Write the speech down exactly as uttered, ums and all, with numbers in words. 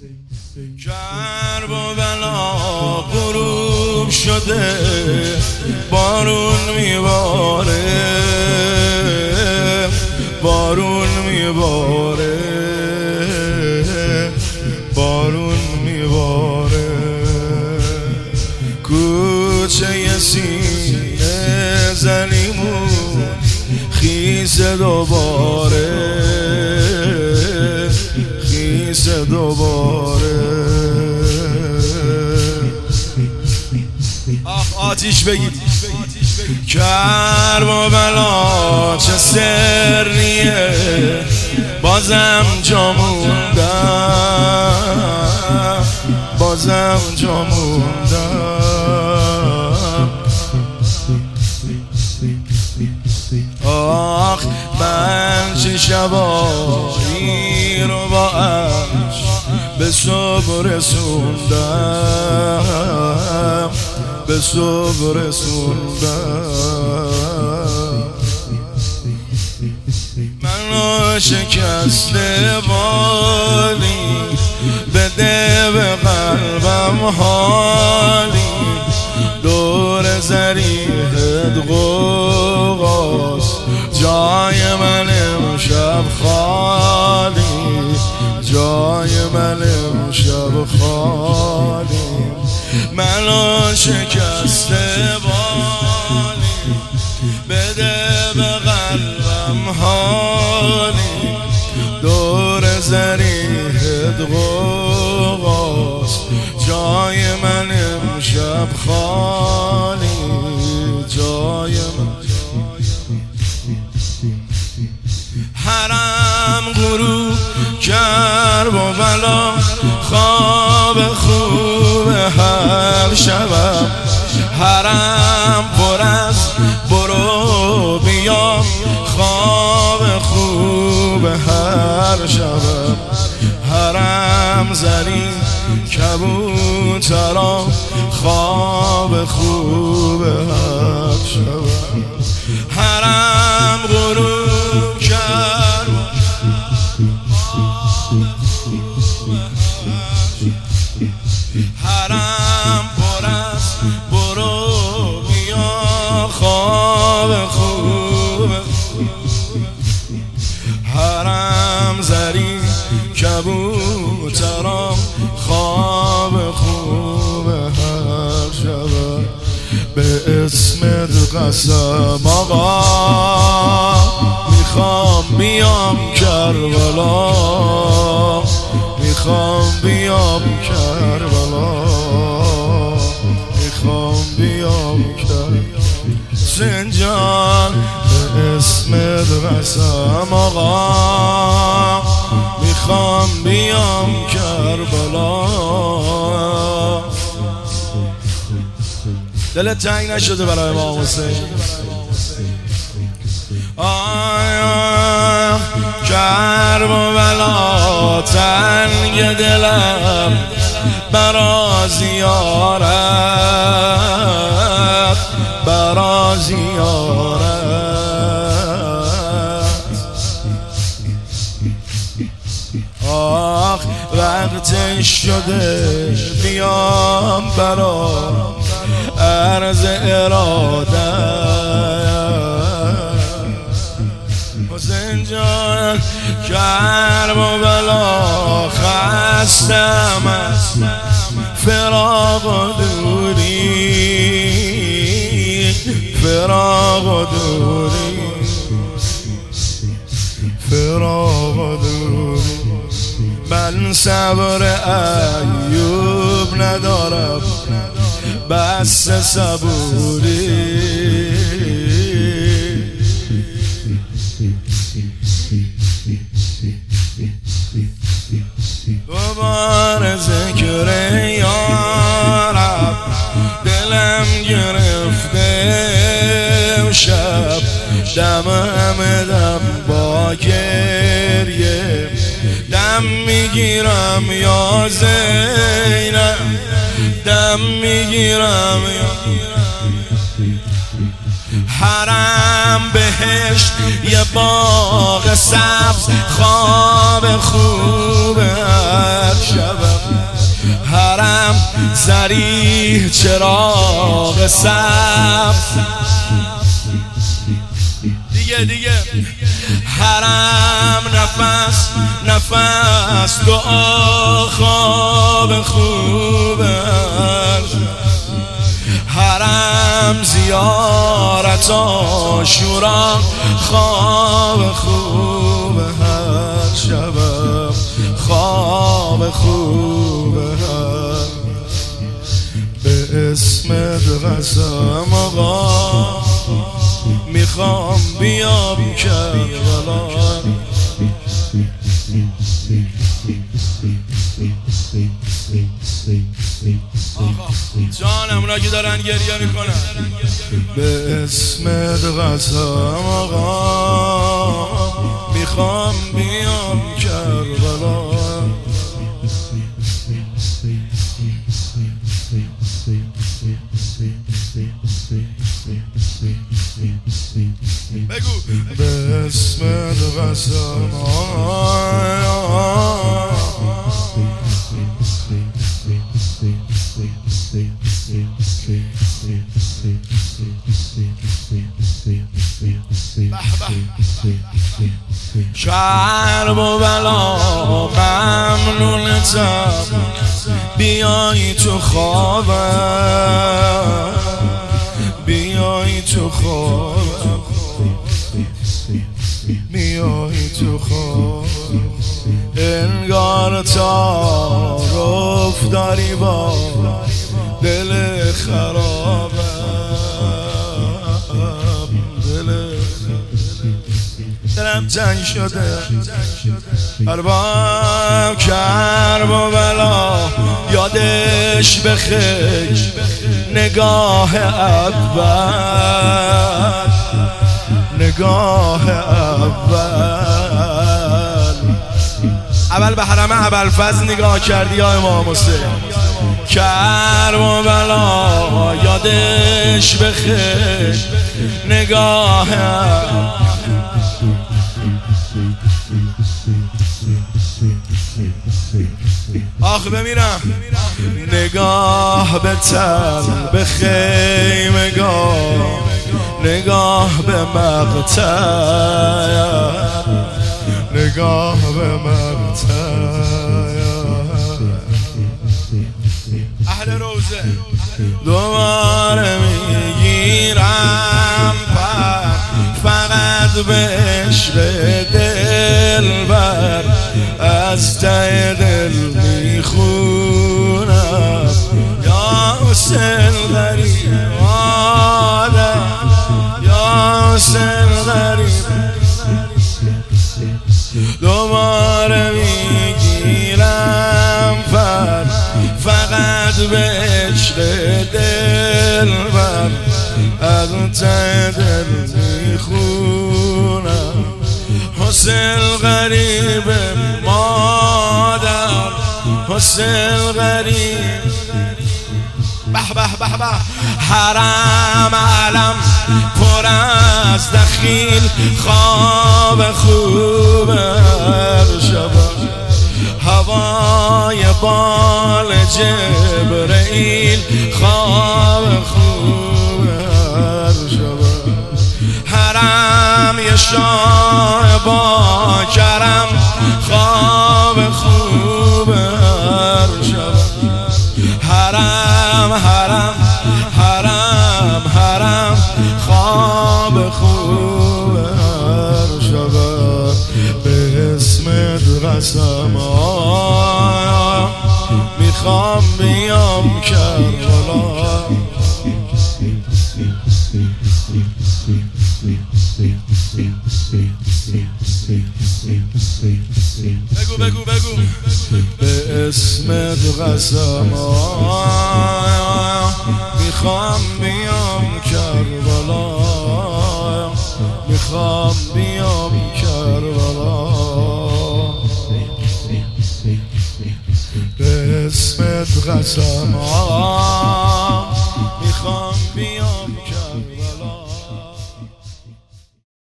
کرب و بلا غروب شده، بارون میباره، بارون میباره، بارون میباره. کوچه سینه زلیمون خیس دوباره، خیس دوباره. آخ آتیش بگید. کرب و بلا چه سریه، بازم جا موندم، بازم جا موندم. آخ من چه شبایی رو با عشق به صبح رسوندم، به صبح رسوندم. منو شکسته بالی، بده به قلبم حالی، دور زریحت غوغاست، جای من امشب خالی، جای من امشب خالی. منو شکسته بالی، بده به قلبم حالی، دور زریحت غوغاست، جای من امشب خالی، جای من. حرم غروب کرب و بلا، خواب خوب هر شبم. حرم پر از برو بیا، خواب خوب هر شبم. حرم زرین کبوترا، خواب خوب هر شبم. حرم غروب کرد، حرم پر از برو بیا، خواب خوب. حرم زرین کبوترام، خواب خوب هر شب. به اسمت قسم آقا، میخوام بیام کربلا، میخوام بیام کربلا، میخوام بیام کربلا. زنجان به اسمت قسم آقا، میخوام بیام کربلا. دلت تنگ نشده برای امام حسین؟ آیا کرب و بلا تنگ دلم برا زیارت، برا زیارت. آخ وقتش شده بیام برا عرض ارادت. حسین جان کرب و بلا خستم از فراق و دوری، فراق و دوری، فراق و دوری. من صبر ایوب ندارم، بس صبوری. دوباره ذکر یارب دلم گرفته شب، دم همه دم با گریه، دم میگیرم یا زینب، دم میگیرم یا حرم بهشت یه باغ سبز، خواب خوب هر شب. زری چراغ سبز دیگه دیگه حرم نفس نفس دعا خواب خوبه حرم زیارت عاشورا خواب خوبه هر شبم خواب خوبه به اسمت قسم آقا میخوام بیام کربلا جانم اونا که دارن گریه میکنن به اسمت قسم آقا میخوام بیام کربلا بگو به اسمت قسم کرب و بلا ممنونتم بیایی تو خوابم بیایی تو خوابم بیایی تو خوابم انگار تعارف داری با دل خرابم دل دلم جنگ شده ارباب کرب و بلا یادش بخیر نگاه اول نگاه اول اول به حرم ابوالفضل نگاه کردی یا امام حسین کرب و بلا یادش بخیر نگاه آخ بمیرم نگاه به تل به خیمگاه نگاه به مقتل نگاه به مقتل اهل روزه دوباره میگیرم پر فقط به عشق دلبر از ته دل میخونم یا حسین غریب آدم یا حسین غریب دوباره میگیرم پر فقط به عشق دلبر از ته دل میخونم حسین غریب مادر حسین غریب به به به به حرم علم پر از دخیل خواب خوب هر شب هوای بال جبرئیل خواب خوب هر شب حرم یه شاه با کرم خواب خوب هر شب حرم حرم حرم حرم خواب خوب هر شب به اسمت قسم میخوام بیام کربلا بگو بگو بگو به اسمت قسم میخوام بیام کربلا میخوام بیام کربلا به اسمت قسم میخوام بیام